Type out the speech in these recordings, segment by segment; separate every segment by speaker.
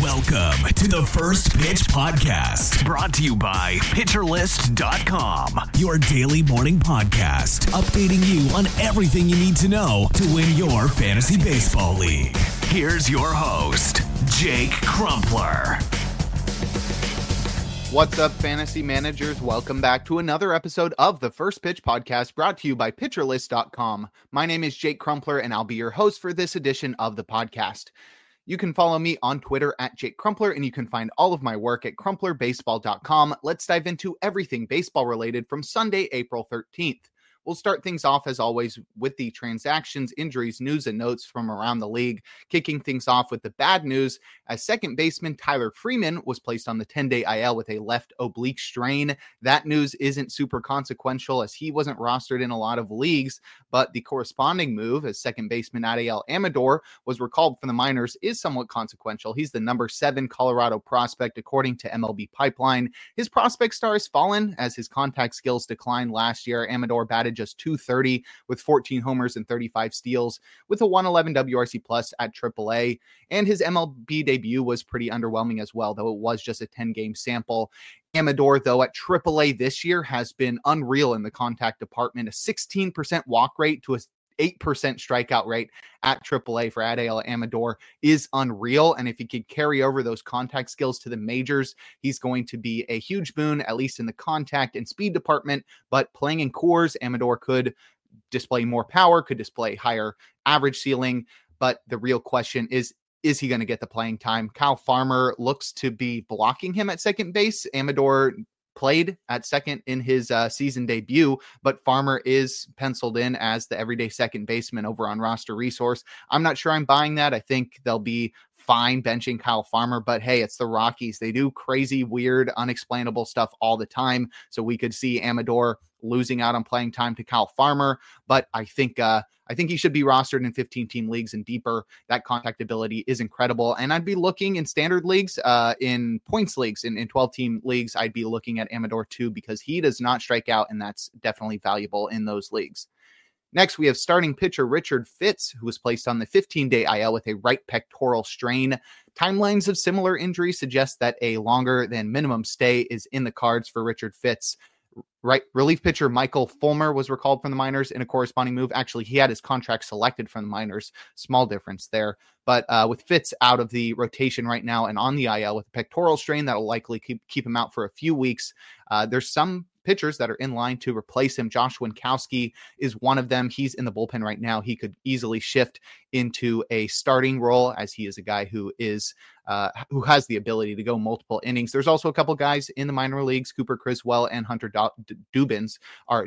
Speaker 1: Welcome to the First Pitch Podcast, brought to you by PitcherList.com, your daily morning podcast, updating you on everything you need to know to win your fantasy baseball league. Here's your host, Jake Crumpler.
Speaker 2: What's up, fantasy managers? Welcome back to another episode of the First Pitch Podcast, brought to you by PitcherList.com. My name is Jake Crumpler, and I'll be your host for this edition of the podcast. You can follow me on Twitter at Jake Crumpler, and you can find all of my work at crumplerbaseball.com. Let's dive into everything baseball related from Sunday, April 13th. We'll start things off, as always, with the transactions, injuries, news, and notes from around the league, kicking things off with the bad news as second baseman Tyler Freeman was placed on the 10-day IL with a left oblique strain. That news isn't super consequential as he wasn't rostered in a lot of leagues, but the corresponding move as second baseman Adael Amador was recalled from the minors is somewhat consequential. He's the number 7 Colorado prospect, according to MLB Pipeline. His prospect star has fallen as his contact skills declined last year. Amador batted just .230 with 14 homers and 35 steals with a 111 WRC plus at AAA. And his MLB debut was pretty underwhelming as well, though it was just a 10-game sample. Amador, though, at AAA this year has been unreal in the contact department, a 16% walk rate to a 8% strikeout rate at AAA for Adael Amador is unreal. And if he could carry over those contact skills to the majors, he's going to be a huge boon, at least in the contact and speed department. But playing in Coors, Amador could display more power, could display higher average ceiling. But the real question is he going to get the playing time? Kyle Farmer looks to be blocking him at second base. Amador played at second in his season debut, but Farmer is penciled in as the everyday second baseman over on Roster Resource. I'm not sure I'm buying that. I think they'll be fine benching Kyle Farmer, but hey, it's the Rockies. They do crazy, weird, unexplainable stuff all the time. So we could see Amador losing out on playing time to Kyle Farmer, but I think he should be rostered in 15-team leagues and deeper. That contact ability is incredible. And I'd be looking in standard leagues, in points leagues, in 12-team leagues, I'd be looking at Amador too, because he does not strike out, and that's definitely valuable in those leagues. Next, we have starting pitcher Richard Fitts, who was placed on the 15-day IL with a right pectoral strain. Timelines of similar injuries suggest that a longer than minimum stay is in the cards for Richard Fitts. Right, relief pitcher Michael Fulmer was recalled from the minors in a corresponding move. Actually, he had his contract selected from the minors. Small difference there. But with Fitz out of the rotation right now and on the IL with a pectoral strain, that'll likely keep him out for a few weeks. There's some pitchers that are in line to replace him. Josh Winkowski is one of them. He's in the bullpen right now. He could easily shift into a starting role, as he is a guy who has the ability to go multiple innings. There's also a couple guys in the minor leagues, Cooper Criswell and Hunter Dubbins are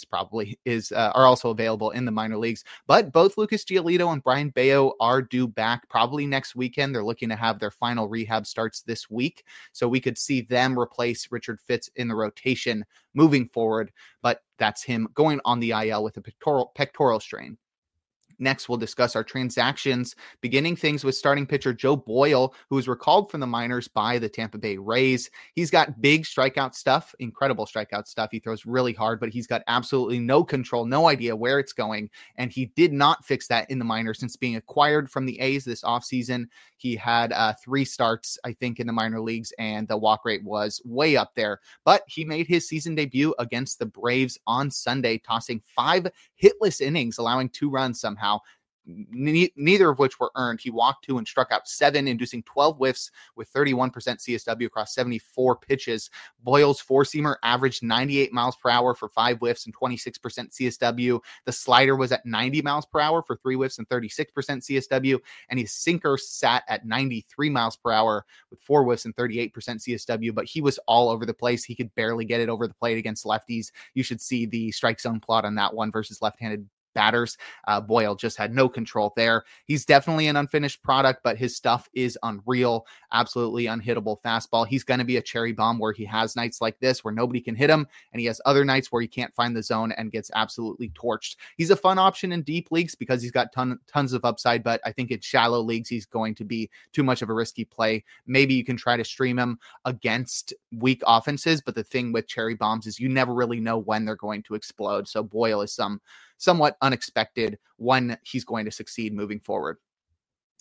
Speaker 2: also available in the minor leagues. But both Lucas Giolito and Brian Bayo are due back probably next weekend. They're looking to have their final rehab starts this week, so we could see them replace Richard Fitts in the rotation moving forward. But that's him going on the IL with a pectoral strain. Next, we'll discuss our transactions, beginning things with starting pitcher Joe Boyle, who was recalled from the minors by the Tampa Bay Rays. He's got big strikeout stuff, incredible strikeout stuff. He throws really hard, but he's got absolutely no control, no idea where it's going. And he did not fix that in the minors since being acquired from the A's this offseason. He had 3 starts, I think, in the minor leagues, and the walk rate was way up there. But he made his season debut against the Braves on Sunday, tossing 5 hitless innings, allowing 2 runs somehow. Neither of which were earned. He walked 2 and struck out 7, inducing 12 whiffs with 31% CSW across 74 pitches. Boyle's four-seamer averaged 98 miles per hour for 5 whiffs and 26% CSW. The slider was at 90 miles per hour for 3 whiffs and 36% CSW. And his sinker sat at 93 miles per hour with 4 whiffs and 38% CSW. But he was all over the place. He could barely get it over the plate against lefties. You should see the strike zone plot on that one versus left-handed batters. Boyle just had no control there. He's definitely an unfinished product, but his stuff is unreal. Absolutely unhittable fastball. He's going to be a cherry bomb where he has nights like this where nobody can hit him, and he has other nights where he can't find the zone and gets absolutely torched. He's a fun option in deep leagues because he's got tons of upside, but I think in shallow leagues, he's going to be too much of a risky play. Maybe you can try to stream him against weak offenses, but the thing with cherry bombs is you never really know when they're going to explode. So Boyle is somewhat unexpected when he's going to succeed moving forward.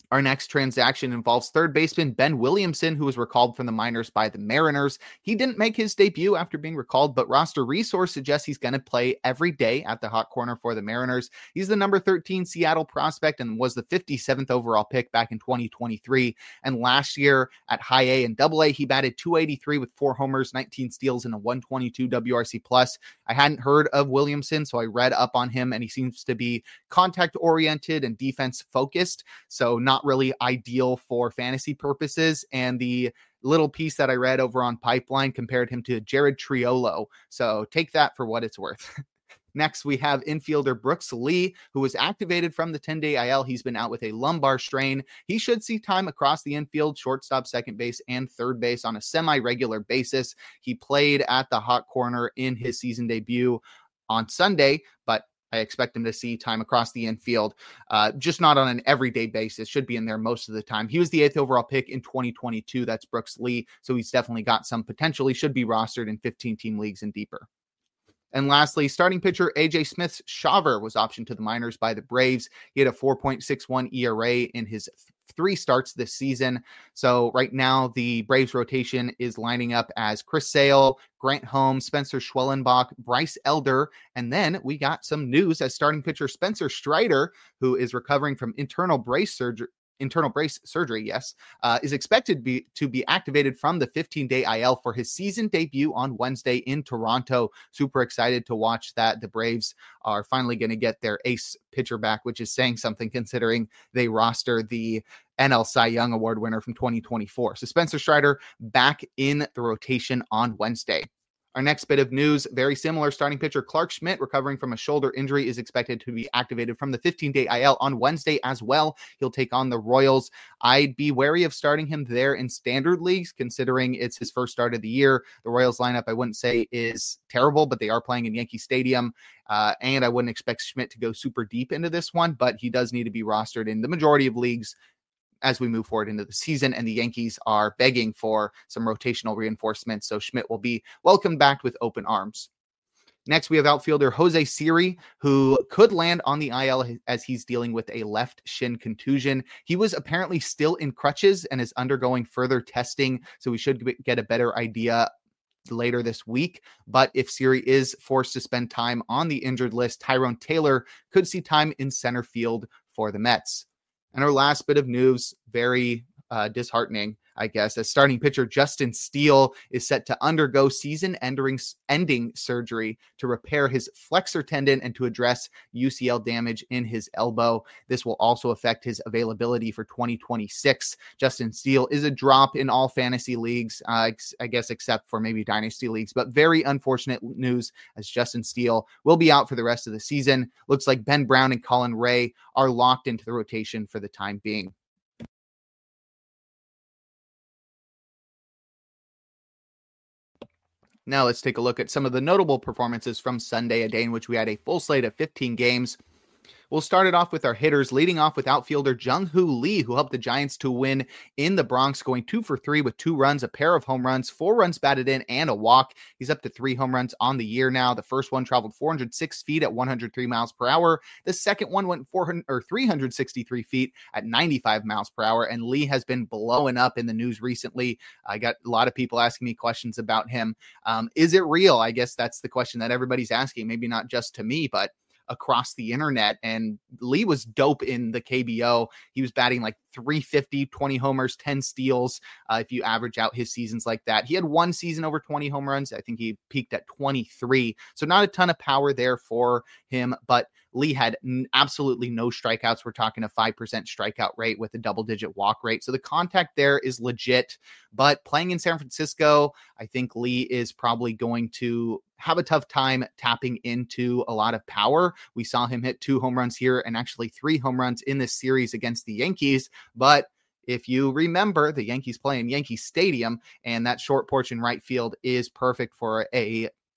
Speaker 2: Our next transaction involves third baseman Ben Williamson, who was recalled from the minors by the Mariners. He didn't make his debut after being recalled, but roster resource suggests he's going to play every day at the hot corner for the Mariners. He's the number 13 Seattle prospect and was the 57th overall pick back in 2023. And last year at high A and double A, he batted .283 with 4 homers, 19 steals, and a 122 WRC+. I hadn't heard of Williamson, so I read up on him, and he seems to be contact-oriented and defense-focused, so not really ideal for fantasy purposes. And the little piece that I read over on Pipeline compared him to Jared Triolo, so take that for what it's worth. Next, we have infielder Brooks Lee, who was activated from the 10-day IL. He's been out with a lumbar strain. He should see time across the infield, shortstop, second base, and third base on a semi-regular basis. He played at the hot corner in his season debut on Sunday, but I expect him to see time across the infield, just not on an everyday basis. Should be in there most of the time. He was the 8th overall pick in 2022. That's Brooks Lee. So he's definitely got some potential. He should be rostered in 15-team leagues and deeper. And lastly, starting pitcher AJ Smith-Shawver was optioned to the minors by the Braves. He had a 4.61 ERA in his 3 starts this season. So right now, the Braves rotation is lining up as Chris Sale, Grant Holmes, Spencer Schwellenbach, Bryce Elder, and then we got some news as starting pitcher Spencer Strider, who is recovering from internal brace surgery, is expected to be activated from the 15-day IL for his season debut on Wednesday in Toronto. Super excited to watch that. The Braves are finally going to get their ace pitcher back, which is saying something considering they roster the NL Cy Young Award winner from 2024. So Spencer Strider back in the rotation on Wednesday. Our next bit of news, very similar. Starting pitcher Clark Schmidt, recovering from a shoulder injury, is expected to be activated from the 15-day IL on Wednesday as well. He'll take on the Royals. I'd be wary of starting him there in standard leagues, considering it's his first start of the year. The Royals lineup, I wouldn't say is terrible, but they are playing in Yankee Stadium. And I wouldn't expect Schmidt to go super deep into this one, but he does need to be rostered in the majority of leagues as we move forward into the season, and the Yankees are begging for some rotational reinforcements, so Schmidt will be welcomed back with open arms. Next, we have outfielder Jose Siri, who could land on the IL as he's dealing with a left shin contusion. He was apparently still in crutches and is undergoing further testing, so we should get a better idea later this week. But if Siri is forced to spend time on the injured list, Tyrone Taylor could see time in center field for the Mets. And our last bit of news, very disheartening, I guess, as starting pitcher Justin Steele is set to undergo season-ending surgery to repair his flexor tendon and to address UCL damage in his elbow. This will also affect his availability for 2026. Justin Steele is a drop in all fantasy leagues, I guess, except for maybe dynasty leagues, but very unfortunate news as Justin Steele will be out for the rest of the season. Looks like Ben Brown and Colin Ray are locked into the rotation for the time being. Now let's take a look at some of the notable performances from Sunday, a day in which we had a full slate of 15 games. We'll start it off with our hitters, leading off with outfielder Jung-Hoo Lee, who helped the Giants to win in the Bronx, going 2 for 3 with 2 runs, a pair of home runs, 4 runs batted in, and a walk. He's up to 3 home runs on the year now. The first one traveled 406 feet at 103 miles per hour. The second one went 363 feet at 95 miles per hour, and Lee has been blowing up in the news recently. I got a lot of people asking me questions about him. Is it real? I guess that's the question that everybody's asking, maybe not just to me, but across the internet. And Lee was dope in the KBO. He was batting like 350, 20 homers, 10 steals. If you average out his seasons like that, he had one season over 20 home runs. I think he peaked at 23. So not a ton of power there for him, but Lee had absolutely no strikeouts. We're talking a 5% strikeout rate with a double-digit walk rate. So the contact there is legit. But playing in San Francisco, I think Lee is probably going to have a tough time tapping into a lot of power. We saw him hit 2 home runs here and actually 3 home runs in this series against the Yankees. But if you remember, the Yankees play in Yankee Stadium, and that short porch in right field is perfect for a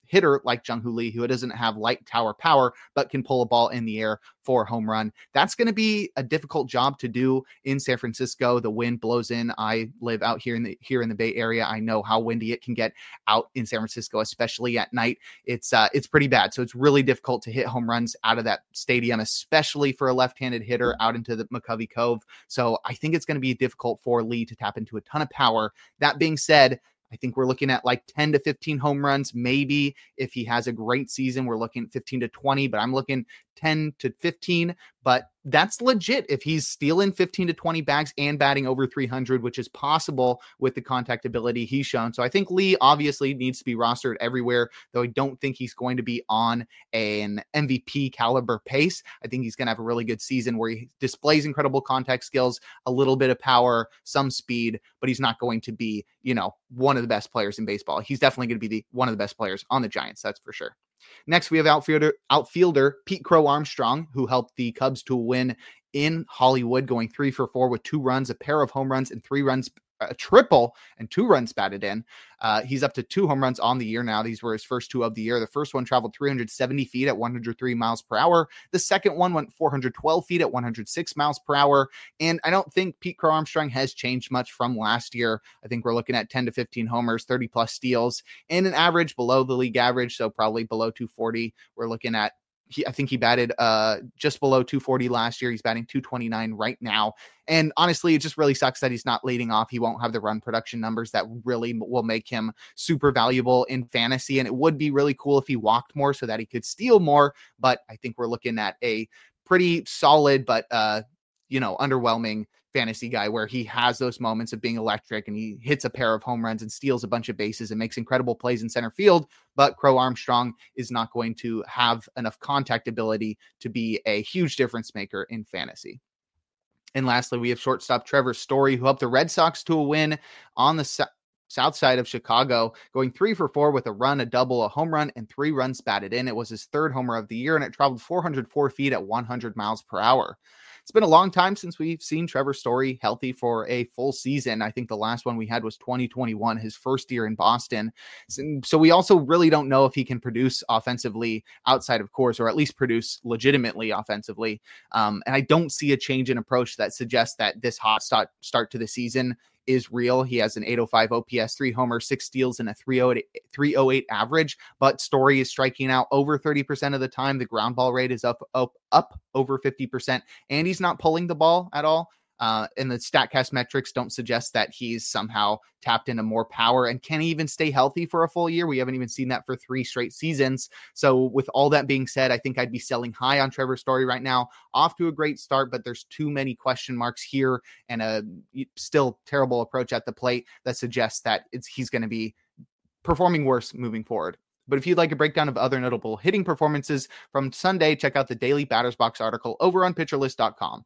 Speaker 2: hitter like Jung-Hoo Lee, who doesn't have light tower power, but can pull a ball in the air for a home run. That's going to be a difficult job to do in San Francisco. The wind blows in. I live out here in the Bay Area. I know how windy it can get out in San Francisco, especially at night. It's pretty bad. So it's really difficult to hit home runs out of that stadium, especially for a left-handed hitter out into the McCovey Cove. So I think it's going to be difficult for Lee to tap into a ton of power. That being said, I think we're looking at like 10 to 15 home runs. Maybe if he has a great season, we're looking at 15 to 20, but I'm looking 10 to 15. But that's legit if he's stealing 15 to 20 bags and batting over 300, which is possible with the contact ability he's shown. So I think Lee obviously needs to be rostered everywhere, though I don't think he's going to be on an MVP caliber pace. I think he's going to have a really good season where he displays incredible contact skills, a little bit of power, some speed, but he's not going to be, one of the best players in baseball. He's definitely going to be one of the best players on the Giants. That's for sure. Next, we have outfielder Pete Crow Armstrong, who helped the Cubs to win in Hollywood, going 3 for 4 with 2 runs, a pair of home runs, and 3 runs, a triple, and 2 runs batted in. He's up to 2 home runs on the year now. These were his first 2 of the year. The first one traveled 370 feet at 103 miles per hour. The second one went 412 feet at 106 miles per hour. And I don't think Pete Crow Armstrong has changed much from last year. I think we're looking at 10 to 15 homers, 30 plus steals, and an average below the league average. So probably below 240. We're looking at I think he batted just below 240 last year. He's batting 229 right now. And honestly, it just really sucks that he's not leading off. He won't have the run production numbers that really will make him super valuable in fantasy. And it would be really cool if he walked more so that he could steal more. But I think we're looking at a pretty solid, but underwhelming fantasy guy where he has those moments of being electric and he hits a pair of home runs and steals a bunch of bases and makes incredible plays in center field. But Crow Armstrong is not going to have enough contact ability to be a huge difference maker in fantasy. And lastly, we have shortstop Trevor Story, who helped the Red Sox to a win on the south side of Chicago, going 3 for 4 with a run, a double, a home run, and 3 runs batted in. It was his 3rd homer of the year, and it traveled 404 feet at 100 miles per hour. It's been a long time since we've seen Trevor Story healthy for a full season. I think the last one we had was 2021, his first year in Boston. So we also really don't know if he can produce offensively outside of Coors, or at least produce offensively. And I don't see a change in approach that suggests that this hot start to the season is real. He has an 805 OPS, 3 homers, 6 steals, and a 308 average, but Story is striking out over 30% of the time. The ground ball rate is up over 50%, and he's not pulling the ball at all. And the StatCast metrics don't suggest that he's somehow tapped into more power. And can he even stay healthy for a full year? We haven't even seen that for 3 straight seasons. So with all that being said, I think I'd be selling high on Trevor Story right now. Off to a great start, but there's too many question marks here and a still terrible approach at the plate that suggests that he's going to be performing worse moving forward. But if you'd like a breakdown of other notable hitting performances from Sunday, check out the Daily Batters Box article over on PitcherList.com.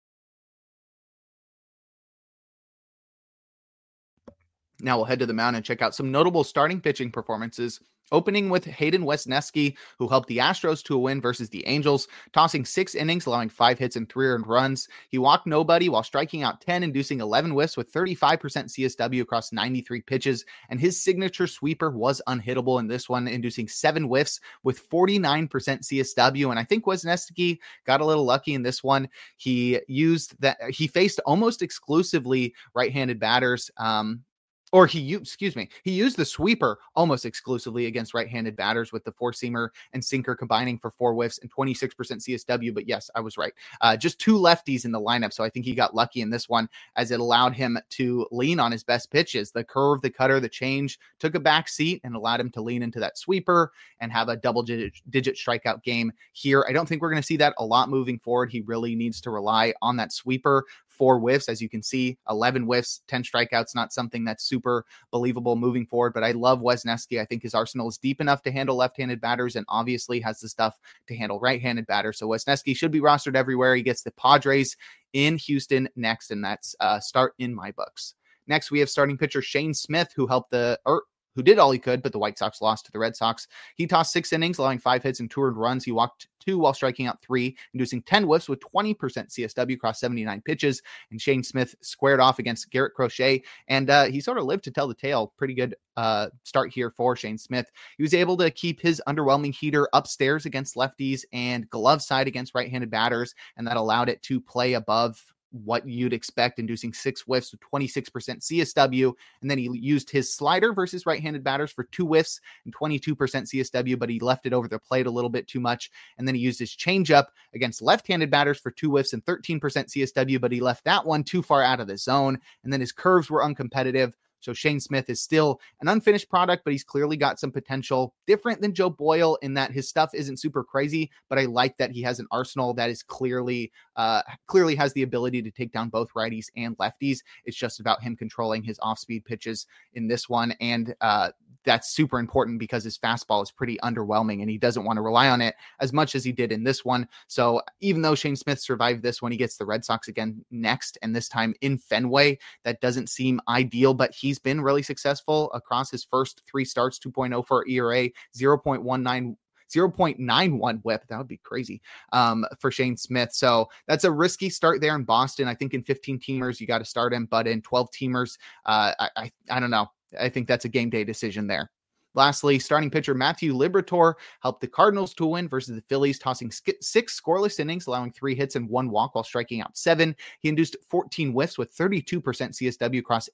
Speaker 2: Now we'll head to the mound and check out some notable starting pitching performances, opening with Hayden Wesneski, who helped the Astros to a win versus the Angels, tossing 6 innings, allowing 5 hits and 3 earned runs. He walked nobody while striking out 10, inducing 11 whiffs with 35% CSW across 93 pitches, and his signature sweeper was unhittable in this one, inducing 7 whiffs with 49% CSW. And I think Wesneski got a little lucky in this one. He faced almost exclusively right-handed batters. He used the sweeper almost exclusively against right-handed batters, with the 4-seamer and sinker combining for 4 whiffs and 26% CSW. But yes, I was right. Just 2 lefties in the lineup. So I think he got lucky in this one, as it allowed him to lean on his best pitches. The curve, the cutter, the change took a back seat and allowed him to lean into that sweeper and have a double-digit strikeout game here. I don't think we're going to see that a lot moving forward. He really needs to rely on that sweeper. 4 whiffs, as you can see, 11 whiffs, 10 strikeouts, not something that's super believable moving forward. But I love Wesneski. I think his arsenal is deep enough to handle left-handed batters and obviously has the stuff to handle right-handed batters. So Wesneski should be rostered everywhere. He gets the Padres in Houston next, and that's start in my books. Next, we have starting pitcher Shane Smith, who helped the who did all he could, but the White Sox lost to the Red Sox. He tossed 6 innings, allowing 5 hits and 2 earned runs. He walked 2 while striking out 3, inducing 10 whiffs with 20% CSW across 79 pitches. And Shane Smith squared off against Garrett Crochet, and he sort of lived to tell the tale. Pretty good start here for Shane Smith. He was able to keep his underwhelming heater upstairs against lefties and glove side against right-handed batters, and that allowed it to play above what you'd expect, inducing 6 whiffs with 26% CSW. And then he used his slider versus right-handed batters for 2 whiffs and 22% CSW, but he left it over the plate a little bit too much. And then he used his changeup against left-handed batters for 2 whiffs and 13% CSW, but he left that one too far out of the zone. And then his curves were uncompetitive. So Shane Smith is still an unfinished product, but he's clearly got some potential. Different than Joe Boyle in that his stuff isn't super crazy, but I like that he has an arsenal that is clearly has the ability to take down both righties and lefties. It's just about him controlling his off-speed pitches in this one, and that's super important because his fastball is pretty underwhelming, and he doesn't want to rely on it as much as he did in this one. So even though Shane Smith survived this one, he gets the Red Sox again next, and this time in Fenway. That doesn't seem ideal, but he's been really successful across his first 3 starts. 2.0 for ERA, 0.91 whip. That would be crazy for Shane Smith. So that's a risky start there in Boston. I think in 15 teamers, you got to start him, but in 12 teamers, I don't know. I think that's a game day decision there. Lastly, starting pitcher Matthew Liberatore helped the Cardinals to win versus the Phillies, tossing 6 scoreless innings, allowing 3 hits and 1 walk while striking out 7. He induced 14 whiffs with 32% CSW across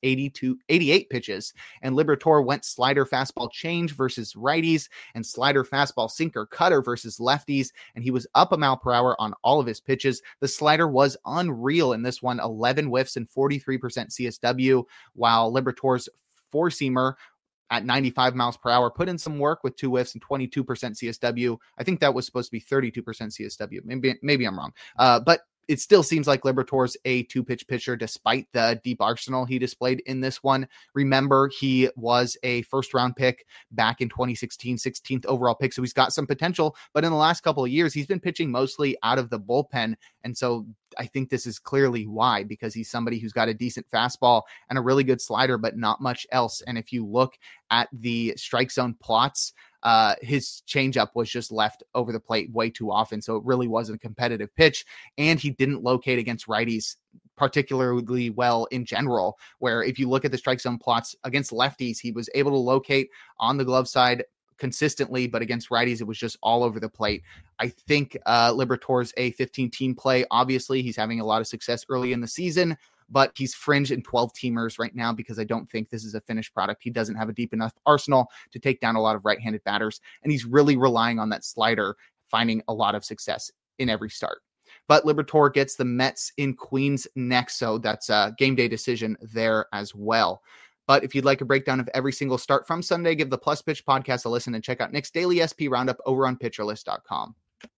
Speaker 2: 88 pitches. And Liberatore went slider fastball change versus righties and slider fastball sinker cutter versus lefties. And he was up a mile per hour on all of his pitches. The slider was unreal in this one, 11 whiffs and 43% CSW, while Liberatore's 4-seamer at 95 miles per hour put in some work with 2 whiffs and 22% CSW. I think that was supposed to be 32% CSW. Maybe I'm wrong. But it still seems like Liberatore's a 2-pitch pitcher despite the deep arsenal he displayed in this one. Remember, he was a first-round pick back in 2016, 16th overall pick, so he's got some potential. But in the last couple of years, he's been pitching mostly out of the bullpen, and so I think this is clearly why, because he's somebody who's got a decent fastball and a really good slider, but not much else. And if you look at the strike zone plots, his changeup was just left over the plate way too often. So it really wasn't a competitive pitch, and he didn't locate against righties particularly well in general, where if you look at the strike zone plots against lefties, he was able to locate on the glove side consistently, but against righties, it was just all over the plate. I think Liberatore's a 15-team play. Obviously, he's having a lot of success early in the season, but he's fringe in 12 teamers right now because I don't think this is a finished product. He doesn't have a deep enough arsenal to take down a lot of right-handed batters, and he's really relying on that slider, finding a lot of success in every start. But Liberatore gets the Mets in Queens next, so that's a game day decision there as well. But if you'd like a breakdown of every single start from Sunday, give the Plus Pitch podcast a listen and check out Nick's daily SP roundup over on PitcherList.com.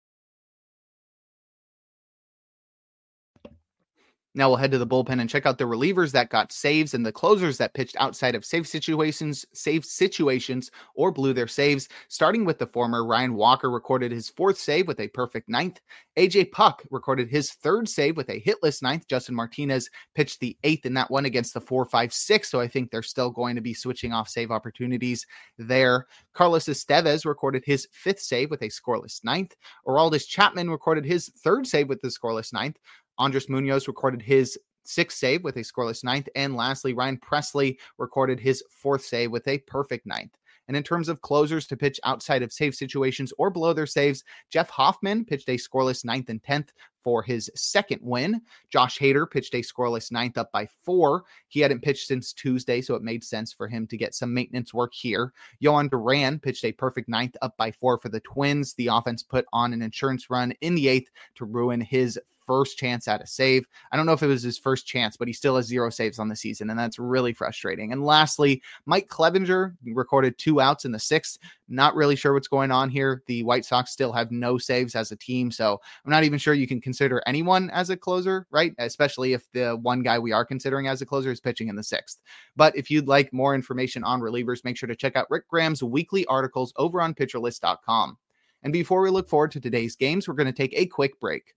Speaker 2: Now we'll head to the bullpen and check out the relievers that got saves and the closers that pitched outside of save situations, or blew their saves. Starting with the former, Ryan Walker recorded his 4th save with a perfect 9th. AJ Puck recorded his 3rd save with a hitless 9th. Justin Martinez pitched the 8th in that one against the 4-5-6, so I think they're still going to be switching off save opportunities there. Carlos Estevez recorded his 5th save with a scoreless 9th. Aroldis Chapman recorded his 3rd save with the scoreless 9th. Andres Munoz recorded his 6th save with a scoreless 9th. And lastly, Ryan Presley recorded his 4th save with a perfect 9th. And in terms of closers to pitch outside of save situations or below their saves, Jeff Hoffman pitched a scoreless 9th and 10th for his 2nd win. Josh Hader pitched a scoreless 9th up by 4. He hadn't pitched since Tuesday, so it made sense for him to get some maintenance work here. Yohan Duran pitched a perfect 9th up by 4 for the Twins. The offense put on an insurance run in the 8th to ruin his first chance at a save. I don't know if it was his first chance, but he still has 0 saves on the season, and that's really frustrating. And lastly, Mike Clevinger recorded 2 outs in the 6th. Not really sure what's going on here. The White Sox still have no saves as a team, so I'm not even sure you can consider anyone as a closer, right? Especially if the one guy we are considering as a closer is pitching in the 6th. But if you'd like more information on relievers, make sure to check out Rick Graham's weekly articles over on PitcherList.com. And before we look forward to today's games, we're going to take a quick break.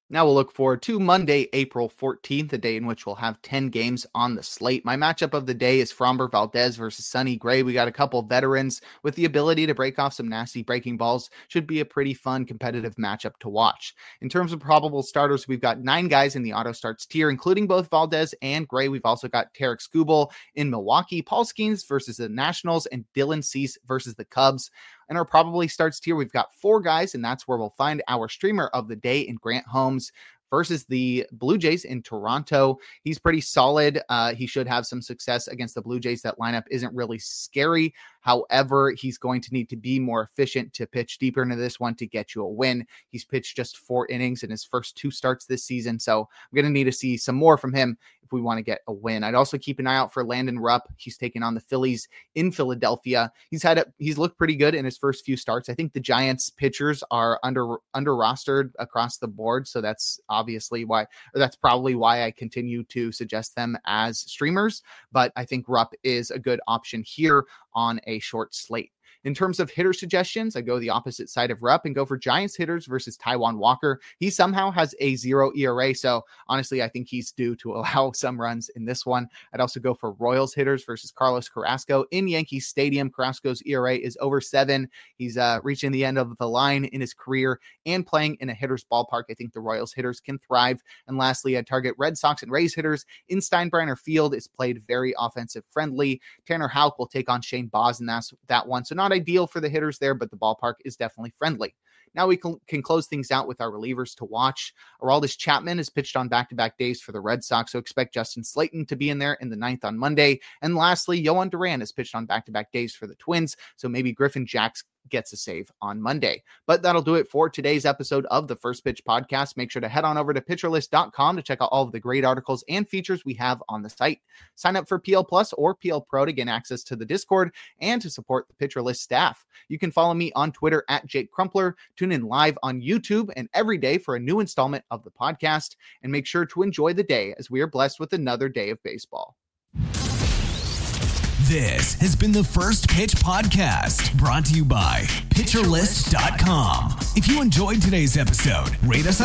Speaker 2: Now we'll look forward to Monday, April 14th, a day in which we'll have 10 games on the slate. My matchup of the day is Framber Valdez versus Sonny Gray. We got a couple veterans with the ability to break off some nasty breaking balls. Should be a pretty fun, competitive matchup to watch. In terms of probable starters, we've got 9 guys in the auto starts tier, including both Valdez and Gray. We've also got Tarek Skubal in Milwaukee, Paul Skeens versus the Nationals, and Dylan Cease versus the Cubs. And our probably starts tier, we've got 4 guys, and that's where we'll find our streamer of the day in Grant Holmes versus the Blue Jays in Toronto. He's pretty solid. He should have some success against the Blue Jays. That lineup isn't really scary. However, he's going to need to be more efficient to pitch deeper into this one to get you a win. He's pitched just 4 innings in his first 2 starts this season, so I'm going to need to see some more from him if we want to get a win. I'd also keep an eye out for Landon Rupp. He's taking on the Phillies in Philadelphia. He's looked pretty good in his first few starts. I think the Giants pitchers are under rostered across the board, so that's probably why I continue to suggest them as streamers. But I think Rupp is a good option here on a short slate. In terms of hitter suggestions, I go the opposite side of Rupp and go for Giants hitters versus Taijuan Walker. He somehow has a 0 ERA, so honestly, I think he's due to allow some runs in this one. I'd also go for Royals hitters versus Carlos Carrasco in Yankee Stadium. Carrasco's ERA is over 7. He's reaching the end of the line in his career and playing in a hitter's ballpark. I think the Royals hitters can thrive. And lastly, I'd target Red Sox and Rays hitters in Steinbrenner Field. It's played very offensive friendly. Tanner Houck will take on Shane Baz in that one, so not ideal for the hitters there, but the ballpark is definitely friendly. Now we can close things out with our relievers to watch. Aroldis Chapman is pitched on back-to-back days for the Red Sox, so expect Justin Slayton to be in there in the 9th on Monday. And lastly, Yohan Duran is pitched on back-to-back days for the Twins, so maybe Griffin Jax gets a save on Monday. But that'll do it for today's episode of the First Pitch Podcast. Make sure to head on over to pitcherlist.com to check out all of the great articles and features we have on the site. Sign up for PL Plus or PL Pro to gain access to the Discord and to support the Pitcher List staff. You can follow me on Twitter at Jake Crumpler, tune in live on YouTube and every day for a new installment of the podcast, and make sure to enjoy the day as we are blessed with another day of baseball.
Speaker 1: This has been the First Pitch Podcast, brought to you by PitcherList.com. If you enjoyed today's episode, rate us